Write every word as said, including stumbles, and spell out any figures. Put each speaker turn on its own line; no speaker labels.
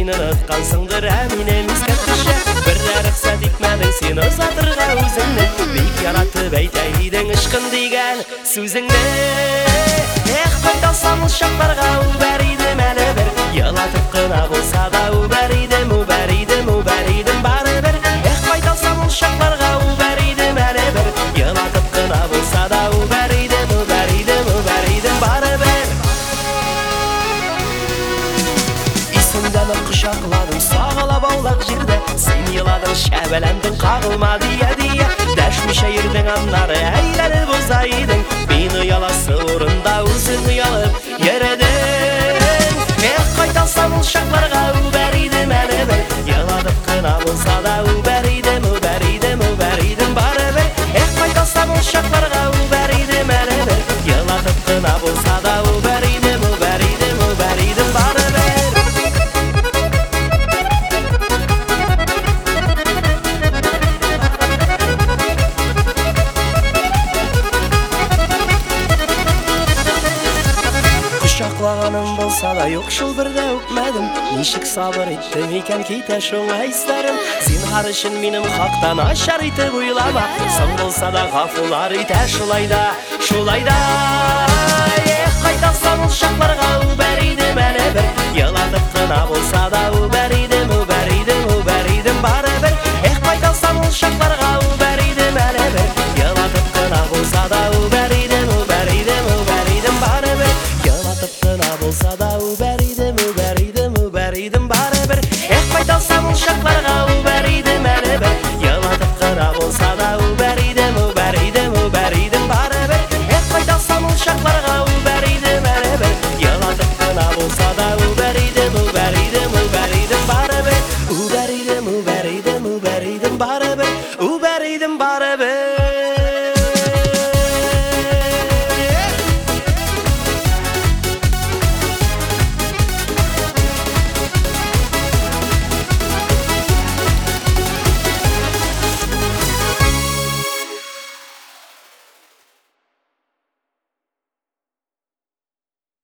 сен ұнатқансыңдыр әминен ескертіші бір рұқсат етмедің сен ұзатырға өзіңнің бейк яратып әйтейдің ішқын деген сөзіңді ех қайталсам ұшақтарға убәрейдім әлі бір елатып қына болса да убәрейдім убәрейдім убәрейдім бары бір ех қайталсам ұшақтарға убәрейдім әлі бір елатып қына болса да убәрейдім убәрейдім убәрейдім бары бір есімдені құшақладым сағалап аулақ жерде сен еладың шәбәләмдің қағылмады еді дәшмі шайырдың аннары әйләлі бозайдың мен ұяласы орында өзің ұялып ередің ех қайталсам ұшақларға убәрейдім әлі бір еладып қына болса да убәрейдім убәрейдім убәрейдім бары бір ех қайталсам ұшақларға убәрейдім әлі бір еладып қына болса да убәрейдім убәрейдім убәрейдім бары бір құшақлағаным болса да жоқшыл бірде өкмәдім нешік сабыр еттім екен кейте шоңайыстарым сен қар үшін менің хақтан ашар етіп ойлама сын болса да ғафулар ете шулайда шулайда ех қайталсам ұшақларға убәрейдім әлі бір елатып қына болса да убәрейдім